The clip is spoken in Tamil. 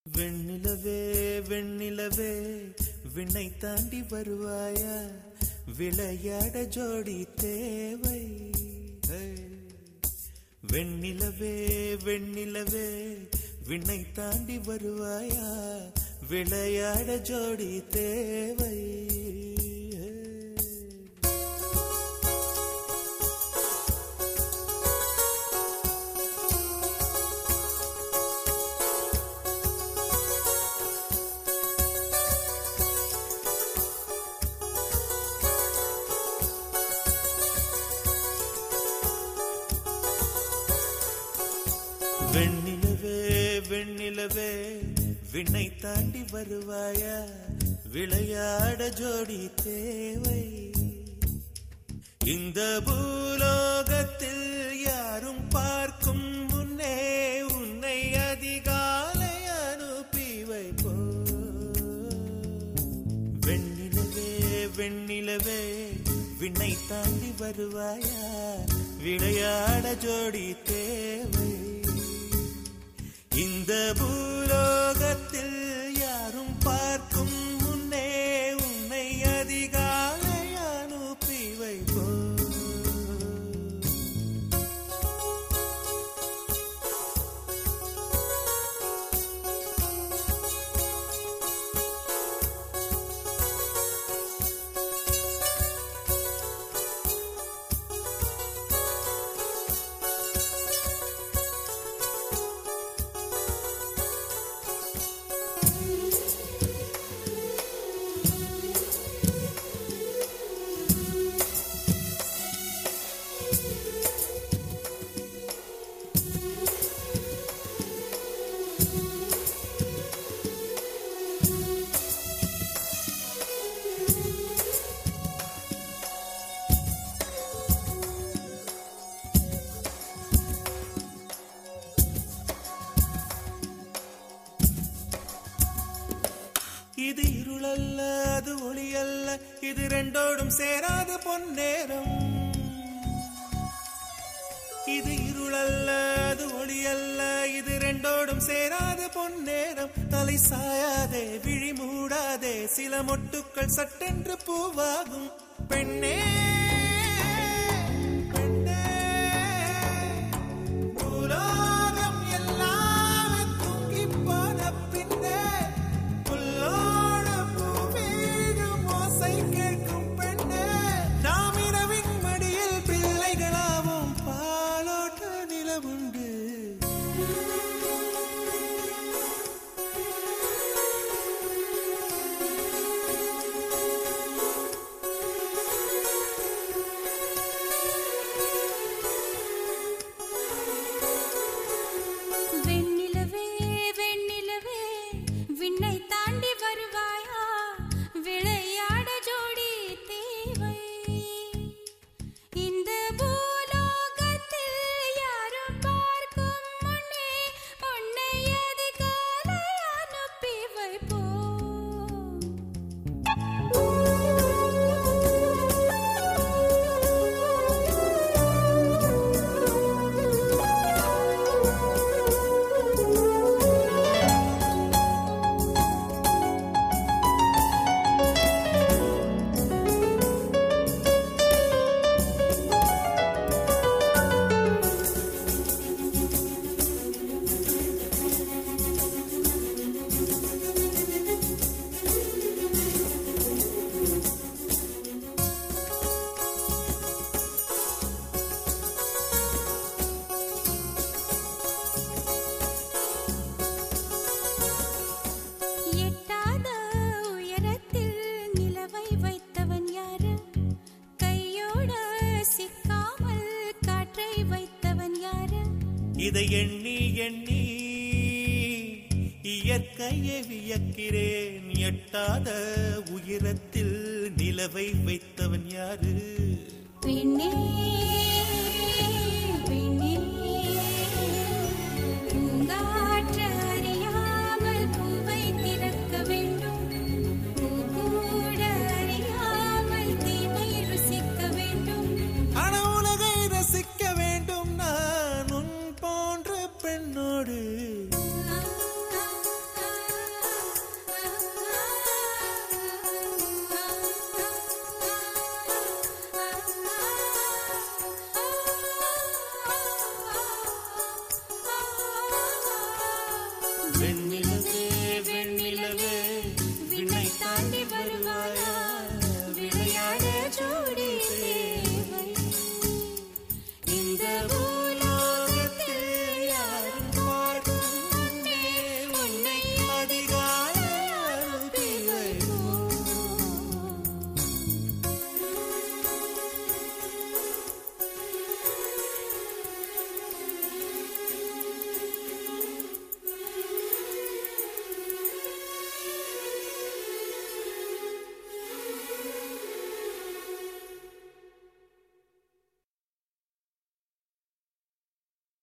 வெண்ணிலவே வெண்ணிலவே விண்ணை தாண்டி வருவாயா, விளையாட ஜோடி தேவை. வெண்ணிலவே வெண்ணிலவே விண்ணை தாண்டி வருவாயா, விளையாட ஜோடி தேவை. வெண்ணிலவே வெண்ணிலவே விண்ணை தாண்டி வருவாயா, விளையாட ஜோடி தேவை. இந்த பூலோகத்தில் யாரும் பார்க்கும் முன்னே உன்னை அதிகாலை அனுப்பி வைப்போ. வெண்ணிலவே வெண்ணிலவே விண்ணை தாண்டி வருவாயா, விளையாட ஜோடி தேவை. இந்த பூலோகத்தில் யாரும் பார்க்கும் முன்னே உன்னை அதிகாலை அனுப்பி வைப்போ. இது இருளல்ல, அது ஒளி அல்ல, இது ரெண்டோடும் சேராத பொன்னேரம். இது இருளல்ல, அது ஒளி அல்ல, இது ரெண்டோடும் சேராத பொன்னேரம். தலை சாயாதே, விழி மூடாதே, சில மொட்டுக்கள் சட்டென்று பூவாகும். பெண்ணே இதை எண்ணி எண்ணி இயற்கையை வியக்கிறேன். எட்டாத உயரத்தில் நிலவை வைத்தவன் யாரு? பெண்ணே பெண்ணே, பூங்காற்று அறியாமல் பூவை திறக்க வேண்டும், பூக்கூட அறியாமல் தீமை ருசிக்க வேண்டும். ஆனா உலகை ரசிக்க வேண்டும் நான் உன் போன்ற பெண்ணோடு. வெண்ணெய்